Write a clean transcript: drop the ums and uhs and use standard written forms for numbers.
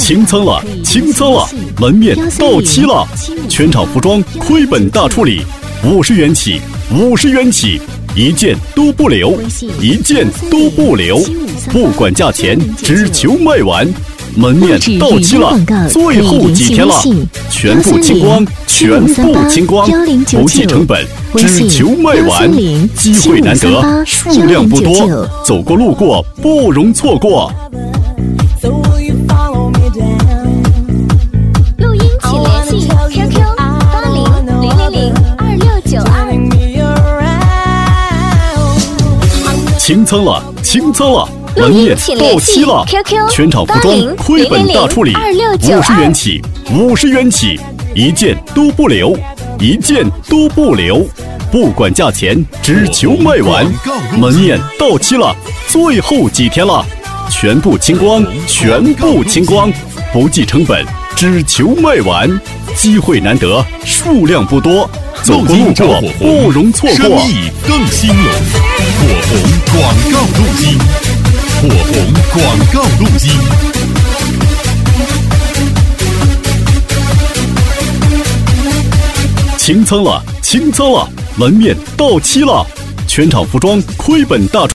清仓了，清仓了，门面到期了，全场服装亏本大处理，50元起，50元起，一件都不留，一件都不留，不管价钱，只求卖完。门面到期了，最后几天了，全部清光，全部清光，不计成本，只求卖完。机会难得，数量不多，走过路过不容错过。 录音请联系 QQ8000026922。 清仓了，清仓了。门面到期了，全场服装亏本大处理，50元起，50元起，一件都不留，一件都不留，不管价钱，只求卖完。门面到期了，最后几天了，全部清光，全部清光，不计成本，只求卖完。机会难得，数量不多，走过路过不容错过。 生意更兴隆，火红广告路径。火红广告路径。 清仓了，清仓了，门面到期了，全场服装亏本大